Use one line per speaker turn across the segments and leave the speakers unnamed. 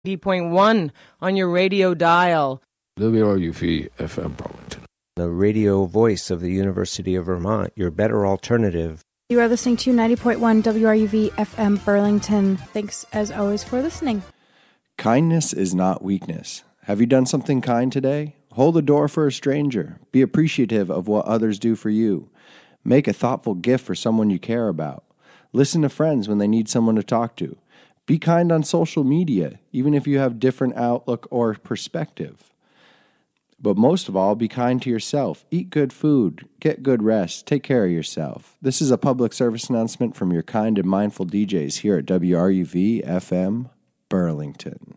90.1 on your radio dial.
WRUV FM Burlington.
The radio voice of the University of Vermont, your better alternative.
You are listening to 90.1 WRUV FM Burlington. Thanks as always for listening.
Kindness is not weakness. Have you done something kind today? Hold the door for a stranger. Be appreciative of what others do for you. Make a thoughtful gift for someone you care about. Listen to friends when they need someone to talk to. Be kind on social media, even if you have different outlook or perspective. But most of all, be kind to yourself. Eat good food. Get good rest. Take care of yourself. This is a public service announcement from your kind and mindful DJs here at WRUV FM Burlington.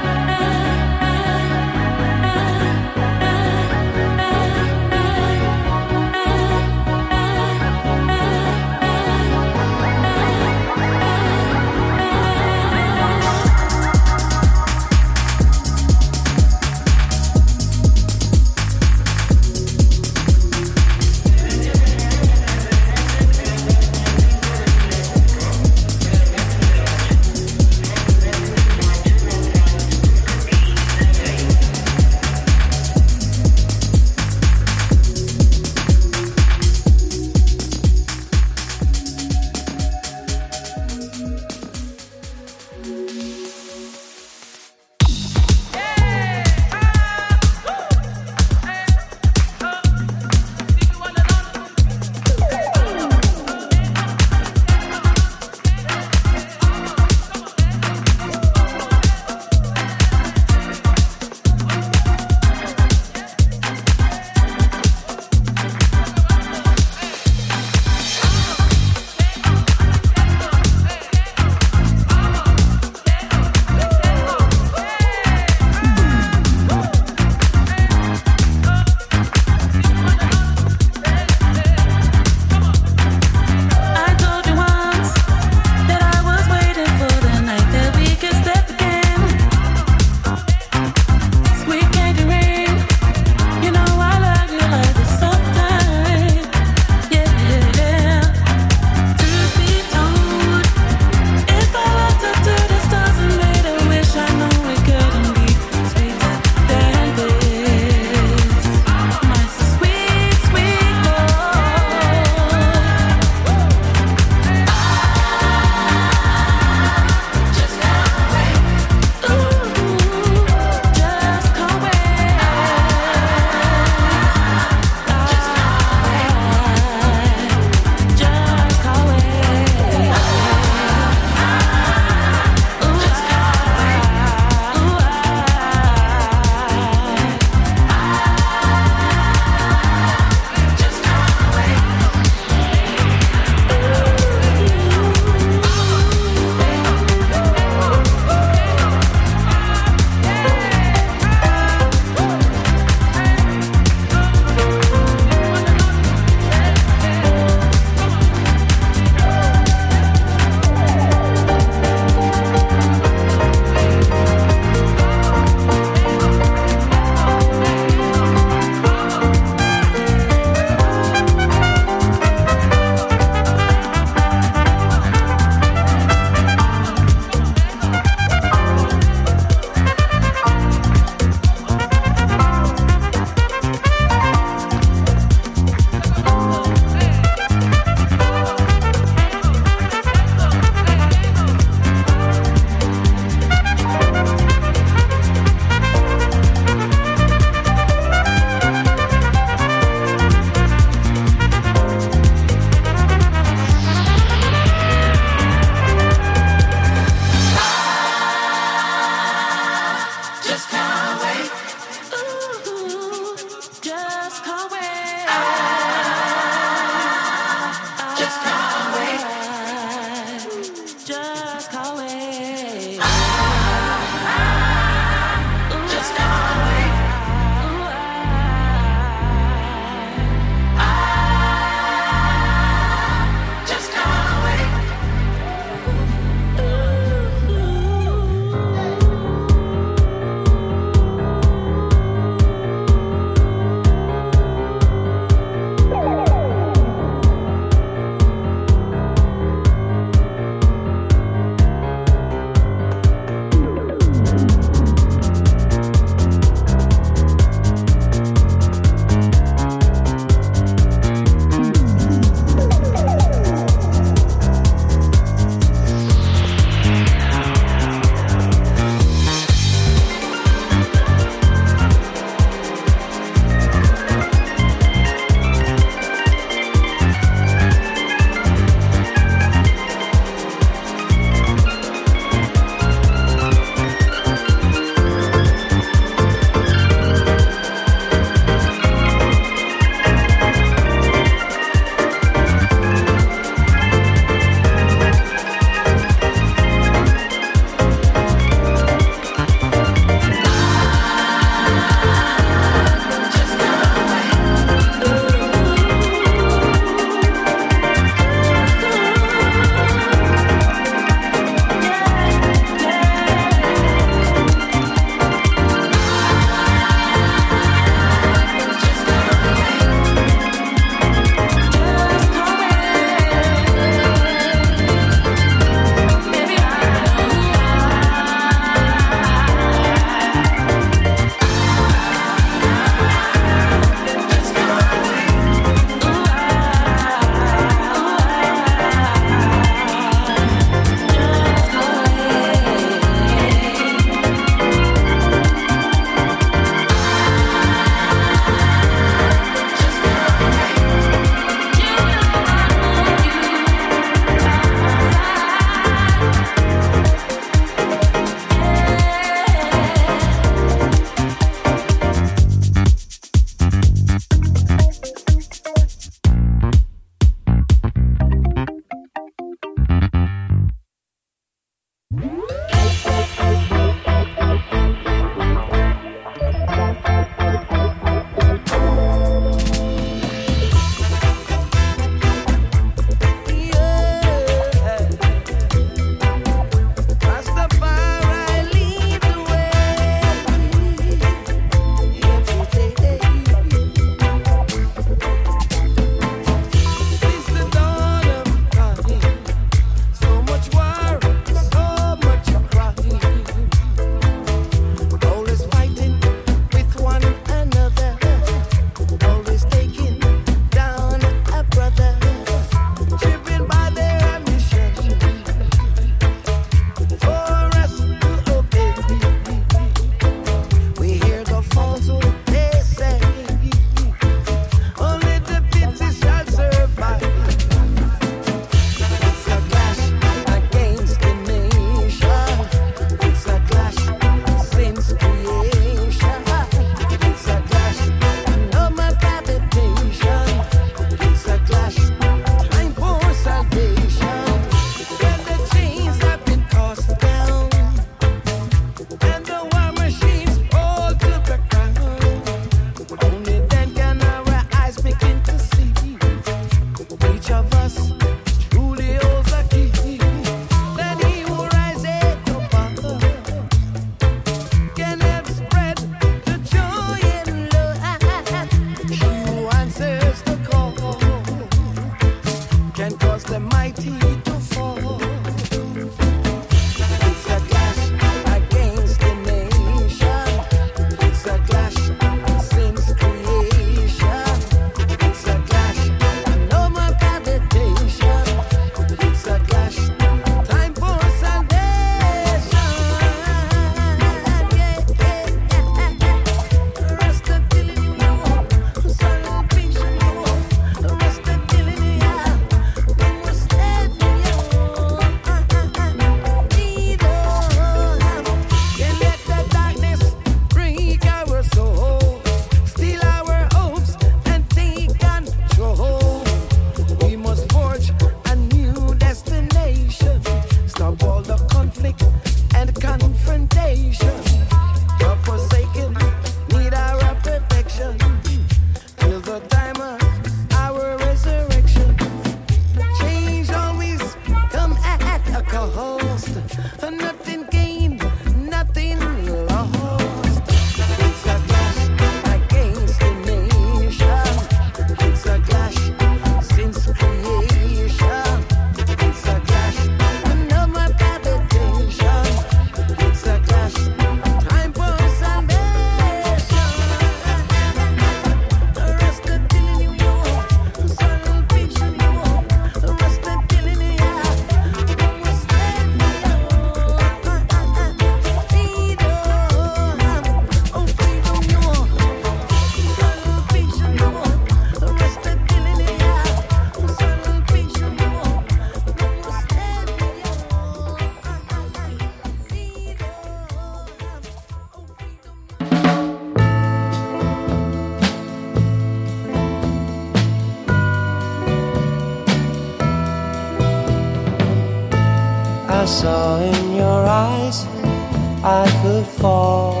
saw in your eyes I could fall.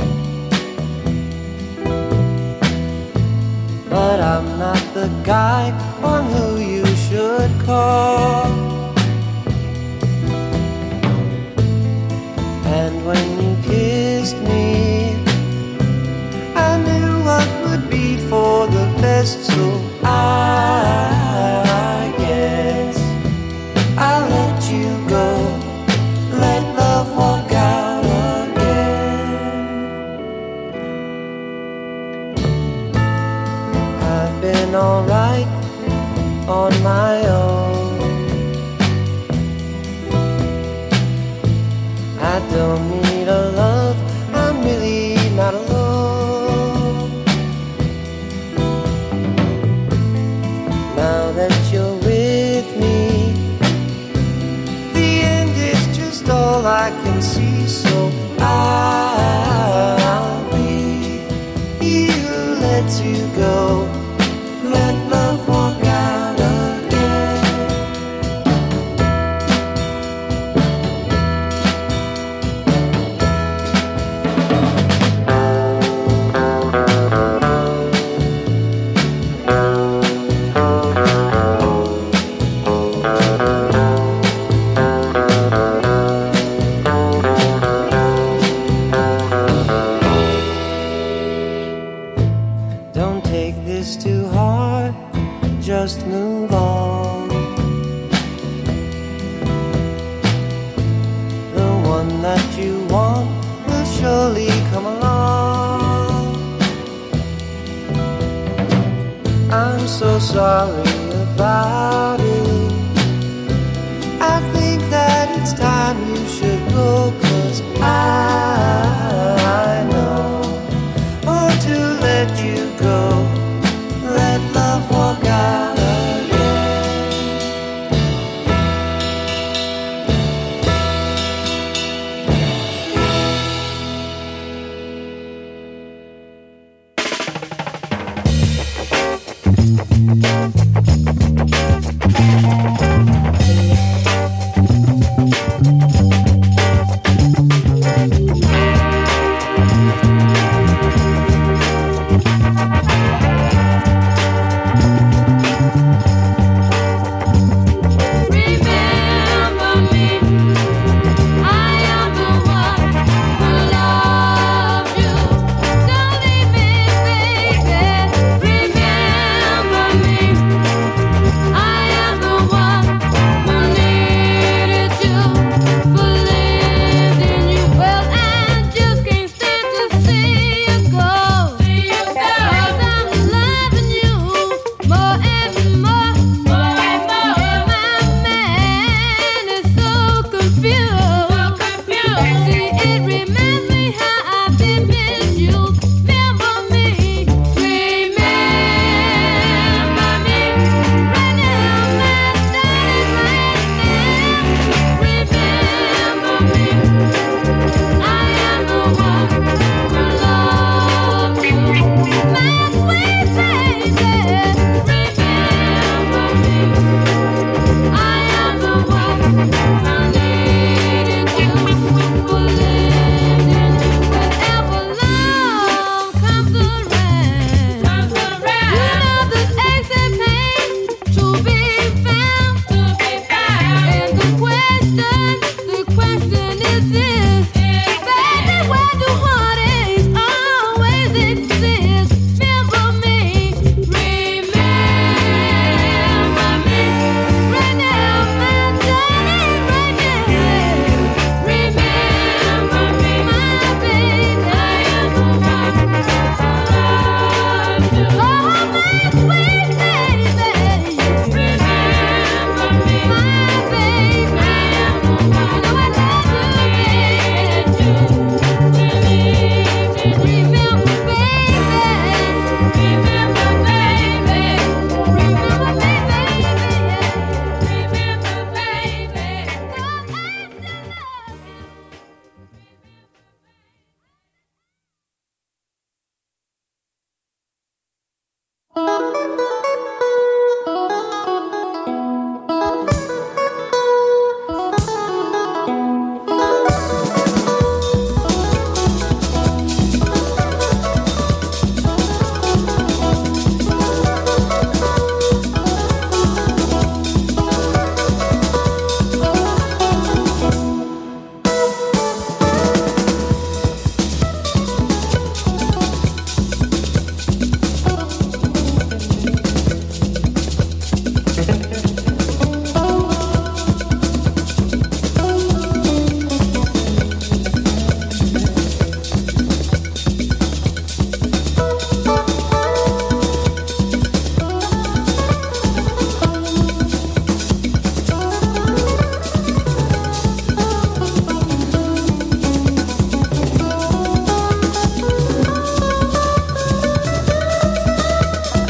But I'm not the guy on who you should call. And when you kissed me, I knew what would be for the best, so I guess I'll let you go, let love walk out again. I've been alright on my own. I don't need a love, I'm really not alone. Now that you're with me, the end is just all I can see, so I'll be he who lets you go, let love walk out again. Don't take this too hard, just move on. The one that you want will surely come along. I'm so sorry about it. I think that it's time you should go, 'cause I know or to let you go, let love walk out again.